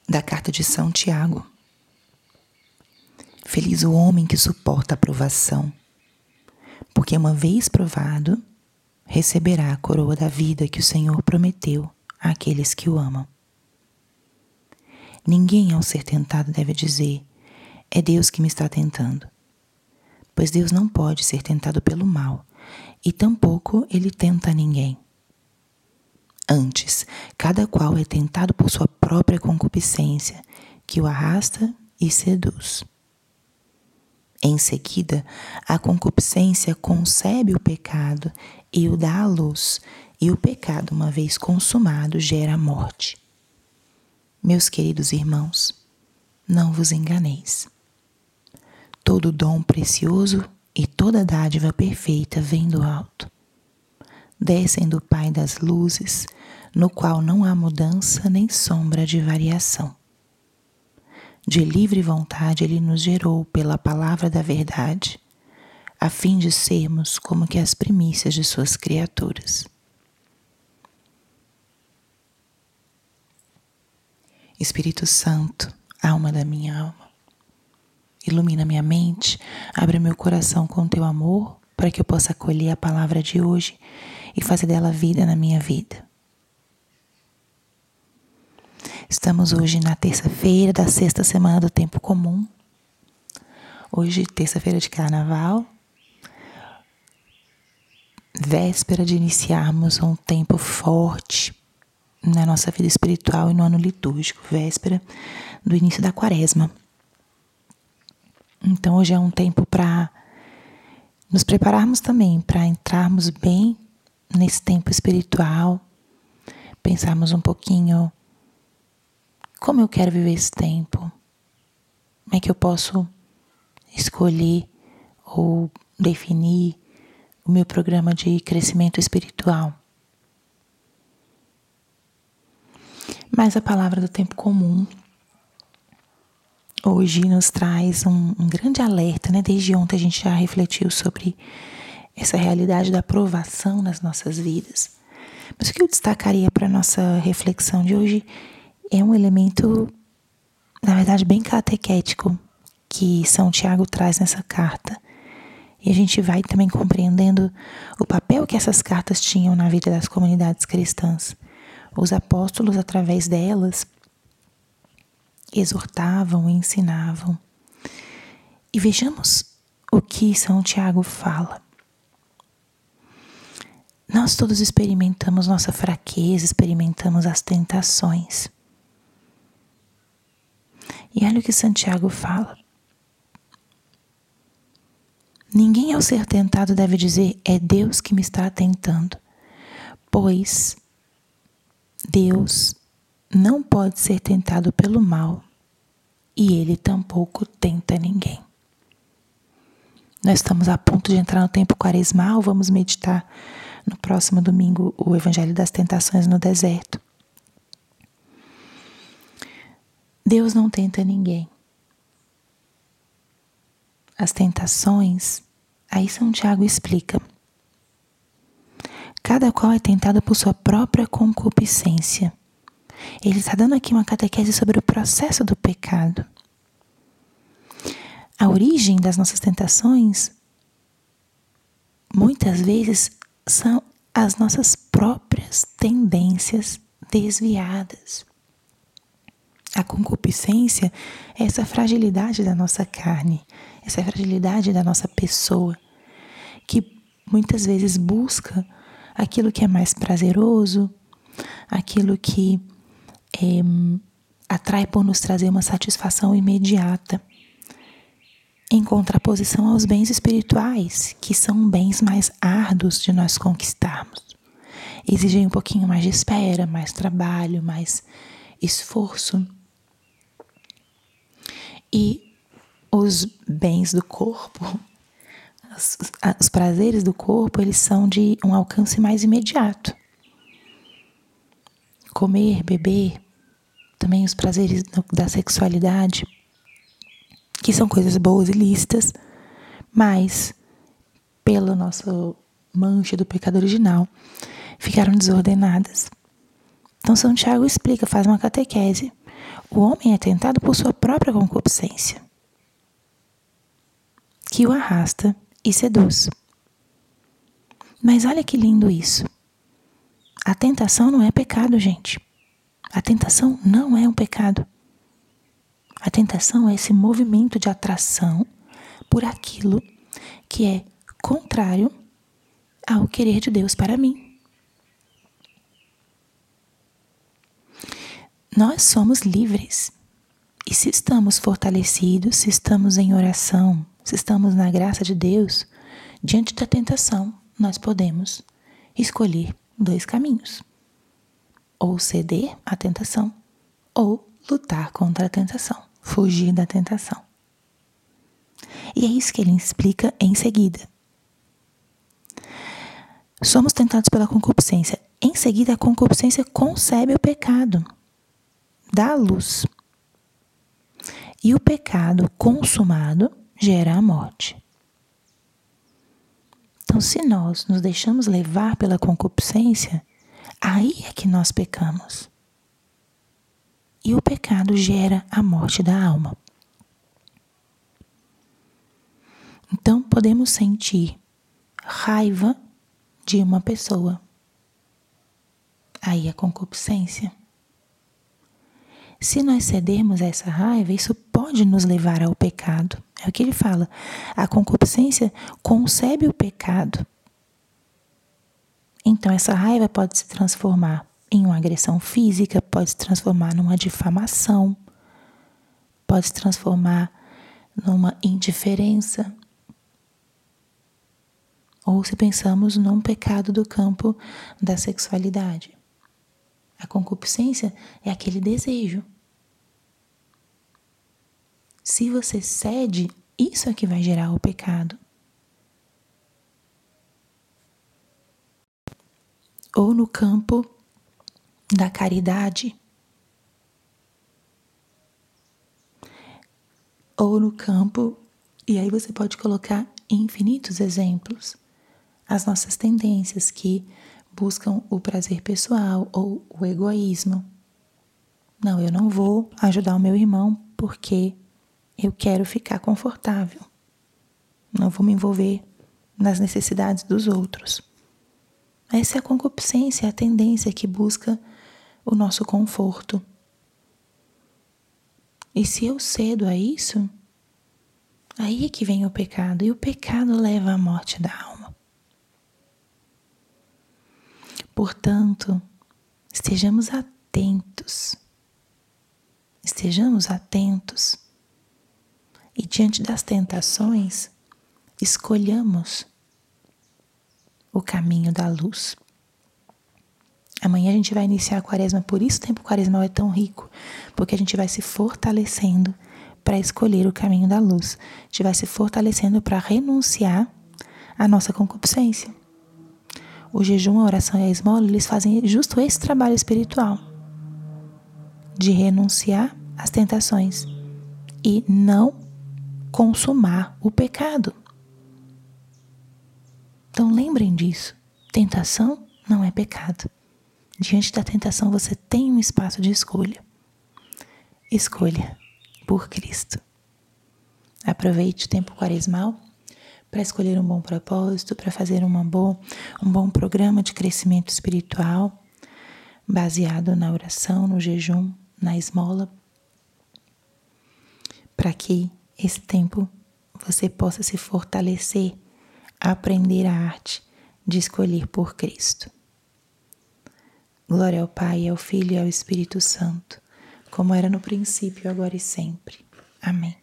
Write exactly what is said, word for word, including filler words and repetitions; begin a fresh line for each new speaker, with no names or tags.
da carta de São Tiago. Feliz o homem que suporta a provação, porque uma vez provado, receberá a coroa da vida que o Senhor prometeu àqueles que o amam. Ninguém, ao ser tentado, deve dizer: é Deus que me está tentando, pois Deus não pode ser tentado pelo mal, e tampouco ele tenta ninguém. Antes, cada qual é tentado por sua própria concupiscência, que o arrasta e seduz. Em seguida, a concupiscência concebe o pecado e o dá à luz, e o pecado, uma vez consumado, gera a morte. Meus queridos irmãos, não vos enganeis. Todo dom precioso e toda dádiva perfeita vem do alto. Descem do Pai das luzes, no qual não há mudança nem sombra de variação. De livre vontade ele nos gerou pela palavra da verdade, a fim de sermos como que as primícias de suas criaturas. Espírito Santo, alma da minha alma, ilumina minha mente, abre meu coração com teu amor, para que eu possa acolher a palavra de hoje e fazer dela vida na minha vida. Estamos hoje na terça-feira da sexta semana do tempo comum. Hoje, terça-feira de carnaval, véspera de iniciarmos um tempo forte na nossa vida espiritual e no ano litúrgico, véspera do início da quaresma. Então hoje é um tempo para nos prepararmos também, para entrarmos bem nesse tempo espiritual, pensarmos um pouquinho como eu quero viver esse tempo, como é que eu posso escolher ou definir o meu programa de crescimento espiritual. Mas a palavra do tempo comum hoje nos traz um, um grande alerta, né? Desde ontem a gente já refletiu sobre essa realidade da provação nas nossas vidas. Mas o que eu destacaria para a nossa reflexão de hoje é um elemento, na verdade, bem catequético que São Tiago traz nessa carta. E a gente vai também compreendendo o papel que essas cartas tinham na vida das comunidades cristãs. Os apóstolos, através delas, exortavam, ensinavam. E vejamos o que São Tiago fala. Nós todos experimentamos nossa fraqueza, experimentamos as tentações. E olha o que Santiago fala. Ninguém, ao ser tentado, deve dizer: é Deus que me está tentando, pois Deus não pode ser tentado pelo mal e ele tampouco tenta ninguém. Nós estamos a ponto de entrar no tempo quaresmal, vamos meditar no próximo domingo o Evangelho das Tentações no deserto. Deus não tenta ninguém. As tentações, aí São Tiago explica. Cada qual é tentado por sua própria concupiscência. Ele está dando aqui uma catequese sobre o processo do pecado. A origem das nossas tentações, muitas vezes, são as nossas próprias tendências desviadas. A concupiscência é essa fragilidade da nossa carne, essa fragilidade da nossa pessoa, que muitas vezes busca aquilo que é mais prazeroso, aquilo que é, atrai por nos trazer uma satisfação imediata, em contraposição aos bens espirituais, que são bens mais árduos de nós conquistarmos. Exigem um pouquinho mais de espera, mais trabalho, mais esforço. E os bens do corpo, os, os prazeres do corpo, eles são de um alcance mais imediato. Comer, beber, também os prazeres da sexualidade, que são coisas boas e lícitas, mas pela nossa mancha do pecado original, ficaram desordenadas. Então São Tiago explica, faz uma catequese O homem é tentado por sua própria concupiscência, que o arrasta e seduz. Mas olha que lindo isso. A tentação não é pecado, gente. A tentação não é um pecado. A tentação é esse movimento de atração por aquilo que é contrário ao querer de Deus para mim. Nós somos livres. E se estamos fortalecidos, se estamos em oração, se estamos na graça de Deus, diante da tentação, nós podemos escolher dois caminhos. Ou ceder à tentação, ou lutar contra a tentação, fugir da tentação. E é isso que ele explica em seguida. Somos tentados pela concupiscência. Em seguida, a concupiscência concebe o pecado, dá a luz. E o pecado consumado gera a morte. Então, se nós nos deixamos levar pela concupiscência, aí é que nós pecamos. E o pecado gera a morte da alma. Então, podemos sentir raiva de uma pessoa. Aí é concupiscência. Se nós cedermos a essa raiva, isso pode nos levar ao pecado. É o que ele fala. A concupiscência concebe o pecado. Então, essa raiva pode se transformar em uma agressão física, pode se transformar numa difamação, pode se transformar numa indiferença. Ou se pensamos num pecado do campo da sexualidade. A concupiscência é aquele desejo. Se você cede, isso é que vai gerar o pecado. Ou no campo da caridade. Ou no campo, e aí você pode colocar infinitos exemplos. As nossas tendências que buscam o prazer pessoal ou o egoísmo. Não, eu não vou ajudar o meu irmão porque eu quero ficar confortável. Não vou me envolver nas necessidades dos outros. Essa é a concupiscência, é a tendência que busca o nosso conforto. E se eu cedo a isso, aí é que vem o pecado. E o pecado leva à morte da alma. Portanto, estejamos atentos. Estejamos atentos. E diante das tentações, escolhamos o caminho da luz. Amanhã a gente vai iniciar a quaresma, por isso o tempo quaresmal é tão rico, porque a gente vai se fortalecendo para escolher o caminho da luz. A gente vai se fortalecendo para renunciar à nossa concupiscência. O jejum, a oração e a esmola, eles fazem justo esse trabalho espiritual, de renunciar às tentações e não consumar o pecado. Então lembrem disso. Tentação não é pecado. Diante da tentação você tem um espaço de escolha. Escolha por Cristo. Aproveite o tempo quaresmal para escolher um bom propósito, para fazer uma boa, um bom programa de crescimento espiritual, baseado na oração, no jejum, na esmola, para que esse tempo você possa se fortalecer, aprender a arte de escolher por Cristo. Glória ao Pai, ao Filho e ao Espírito Santo, como era no princípio, agora e sempre. Amém.